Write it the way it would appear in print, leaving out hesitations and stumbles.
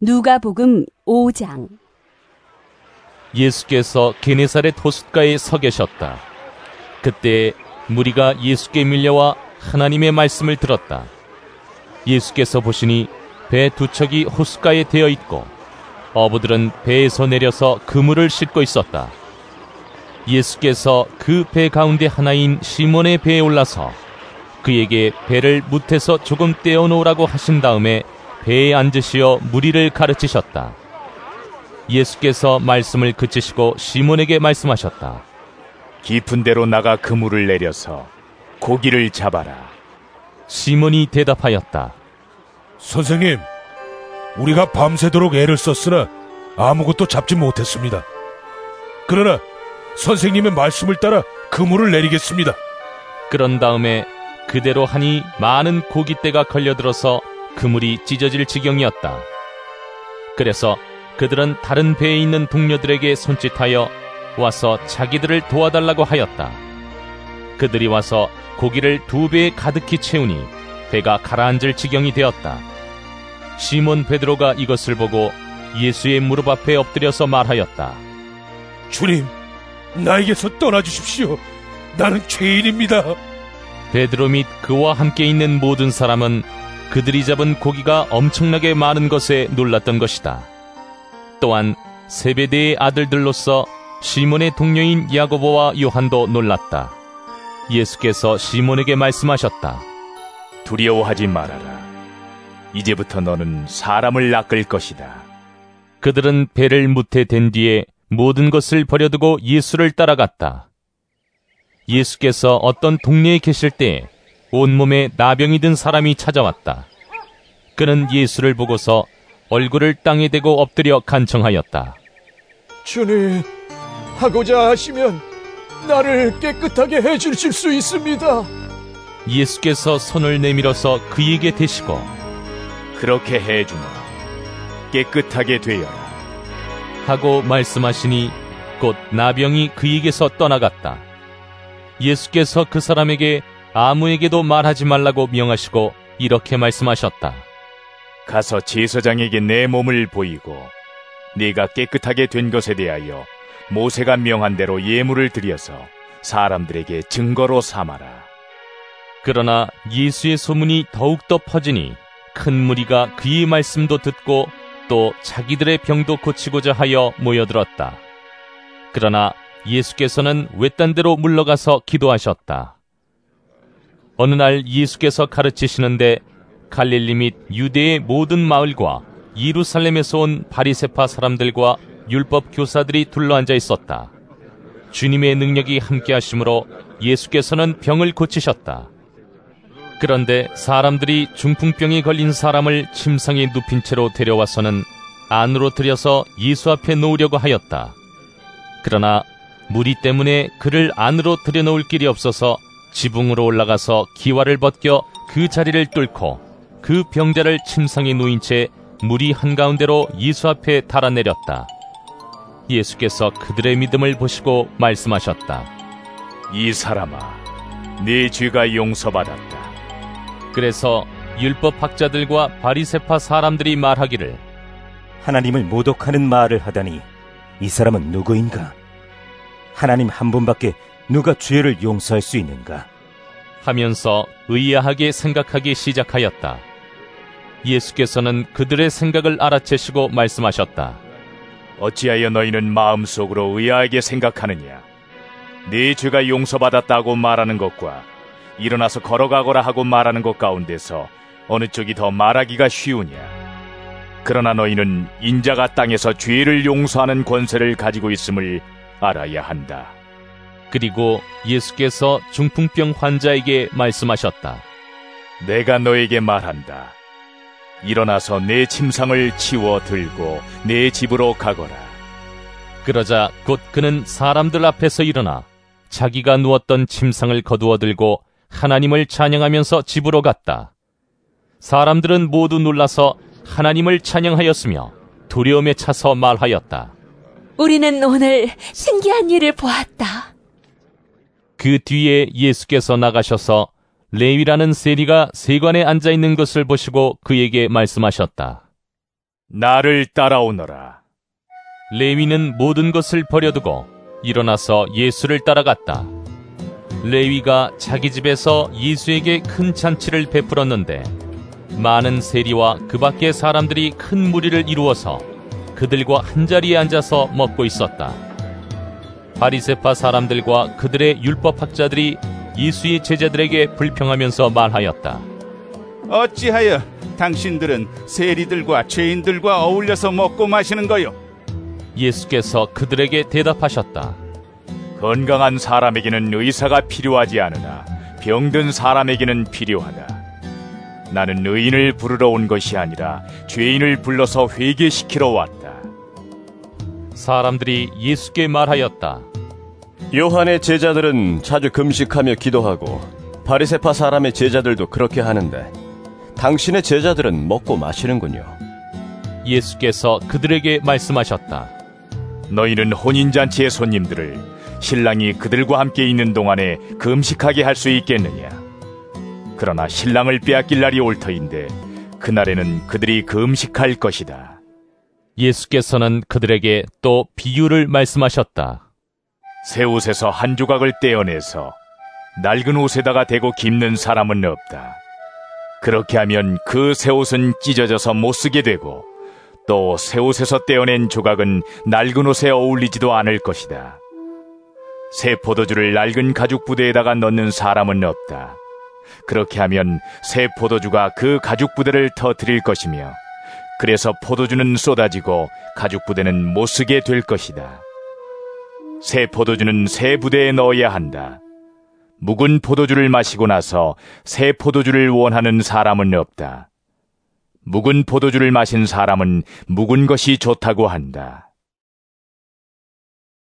누가복음 5장. 예수께서 게네사렛 호숫가에 서 계셨다. 그때 무리가 예수께 밀려와 하나님의 말씀을 들었다. 예수께서 보시니 배 두 척이 호숫가에 대어 있고 어부들은 배에서 내려서 그물을 싣고 있었다. 예수께서 그 배 가운데 하나인 시몬의 배에 올라서 그에게 배를 뭇에서 조금 떼어놓으라고 하신 다음에 배에 앉으시어 무리를 가르치셨다. 예수께서 말씀을 그치시고 시몬에게 말씀하셨다. 깊은 데로 나가 그물을 내려서 고기를 잡아라. 시몬이 대답하였다. 선생님, 우리가 밤새도록 애를 썼으나 아무것도 잡지 못했습니다. 그러나 선생님의 말씀을 따라 그물을 내리겠습니다. 그런 다음에 그대로 하니 많은 고깃대가 걸려들어서 그물이 찢어질 지경이었다. 그래서 그들은 다른 배에 있는 동료들에게 손짓하여 와서 자기들을 도와달라고 하였다. 그들이 와서 고기를 2배에 가득히 채우니 배가 가라앉을 지경이 되었다. 시몬 베드로가 이것을 보고 예수의 무릎 앞에 엎드려서 말하였다. 주님, 나에게서 떠나주십시오. 나는 죄인입니다. 베드로 및 그와 함께 있는 모든 사람은 그들이 잡은 고기가 엄청나게 많은 것에 놀랐던 것이다. 또한 세베대의 아들들로서 시몬의 동료인 야고보와 요한도 놀랐다. 예수께서 시몬에게 말씀하셨다. 두려워하지 말아라. 이제부터 너는 사람을 낚을 것이다. 그들은 배를 뭇에 댄 뒤에 모든 것을 버려두고 예수를 따라갔다. 예수께서 어떤 동네에 계실 때 온몸에 나병이 든 사람이 찾아왔다. 그는 예수를 보고서 얼굴을 땅에 대고 엎드려 간청하였다. 주님, 하고자 하시면 나를 깨끗하게 해주실 수 있습니다. 예수께서 손을 내밀어서 그에게 대시고 그렇게 해주마. 깨끗하게 되어라. 하고 말씀하시니 곧 나병이 그에게서 떠나갔다. 예수께서 그 사람에게 아무에게도 말하지 말라고 명하시고 이렇게 말씀하셨다. 가서 제사장에게 내 몸을 보이고 네가 깨끗하게 된 것에 대하여 모세가 명한 대로 예물을 드려서 사람들에게 증거로 삼아라. 그러나 예수의 소문이 더욱더 퍼지니 큰 무리가 그의 말씀도 듣고 또 자기들의 병도 고치고자 하여 모여들었다. 그러나 예수께서는 외딴 데로 물러가서 기도하셨다. 어느 날 예수께서 가르치시는데 갈릴리 및 유대의 모든 마을과 예루살렘에서 온 바리새파 사람들과 율법 교사들이 둘러앉아 있었다. 주님의 능력이 함께하심으로 예수께서는 병을 고치셨다. 그런데 사람들이 중풍병에 걸린 사람을 침상에 눕힌 채로 데려와서는 안으로 들여서 예수 앞에 놓으려고 하였다. 그러나 무리 때문에 그를 안으로 들여놓을 길이 없어서 지붕으로 올라가서 기와를 벗겨 그 자리를 뚫고 그 병자를 침상에 누인 채 무리 한가운데로 예수 앞에 달아내렸다. 예수께서 그들의 믿음을 보시고 말씀하셨다. 이 사람아, 네 죄가 용서받았다. 그래서 율법학자들과 바리새파 사람들이 말하기를 하나님을 모독하는 말을 하다니 이 사람은 누구인가? 하나님 한 분밖에 누가 죄를 용서할 수 있는가? 하면서 의아하게 생각하기 시작하였다. 예수께서는 그들의 생각을 알아채시고 말씀하셨다. 어찌하여 너희는 마음속으로 의아하게 생각하느냐? 네 죄가 용서받았다고 말하는 것과 일어나서 걸어가거라 하고 말하는 것 가운데서 어느 쪽이 더 말하기가 쉬우냐? 그러나 너희는 인자가 땅에서 죄를 용서하는 권세를 가지고 있음을 알아야 한다. 그리고 예수께서 중풍병 환자에게 말씀하셨다. 내가 너에게 말한다. 일어나서 내 침상을 치워 들고 내 집으로 가거라. 그러자 곧 그는 사람들 앞에서 일어나 자기가 누웠던 침상을 거두어 들고 하나님을 찬양하면서 집으로 갔다. 사람들은 모두 놀라서 하나님을 찬양하였으며 두려움에 차서 말하였다. 우리는 오늘 신기한 일을 보았다. 그 뒤에 예수께서 나가셔서 레위라는 세리가 세관에 앉아있는 것을 보시고 그에게 말씀하셨다. 나를 따라오너라. 레위는 모든 것을 버려두고 일어나서 예수를 따라갔다. 레위가 자기 집에서 예수에게 큰 잔치를 베풀었는데 많은 세리와 그 밖의 사람들이 큰 무리를 이루어서 그들과 한자리에 앉아서 먹고 있었다. 바리새파 사람들과 그들의 율법학자들이 예수의 제자들에게 불평하면서 말하였다. 어찌하여 당신들은 세리들과 죄인들과 어울려서 먹고 마시는 거요? 예수께서 그들에게 대답하셨다. 건강한 사람에게는 의사가 필요하지 않으나 병든 사람에게는 필요하다. 나는 의인을 부르러 온 것이 아니라 죄인을 불러서 회개시키러 왔다. 사람들이 예수께 말하였다. 요한의 제자들은 자주 금식하며 기도하고 바리새파 사람의 제자들도 그렇게 하는데 당신의 제자들은 먹고 마시는군요. 예수께서 그들에게 말씀하셨다. 너희는 혼인잔치의 손님들을 신랑이 그들과 함께 있는 동안에 금식하게 할 수 있겠느냐? 그러나 신랑을 빼앗길 날이 올 터인데 그날에는 그들이 금식할 것이다. 예수께서는 그들에게 또 비유를 말씀하셨다. 새 옷에서 한 조각을 떼어내서 낡은 옷에다가 대고 깁는 사람은 없다. 그렇게 하면 그 새 옷은 찢어져서 못 쓰게 되고 또 새 옷에서 떼어낸 조각은 낡은 옷에 어울리지도 않을 것이다. 새 포도주를 낡은 가죽 부대에다가 넣는 사람은 없다. 그렇게 하면 새 포도주가 그 가죽 부대를 터뜨릴 것이며 그래서 포도주는 쏟아지고 가죽 부대는 못 쓰게 될 것이다. 새 포도주는 새 부대에 넣어야 한다. 묵은 포도주를 마시고 나서 새 포도주를 원하는 사람은 없다. 묵은 포도주를 마신 사람은 묵은 것이 좋다고 한다.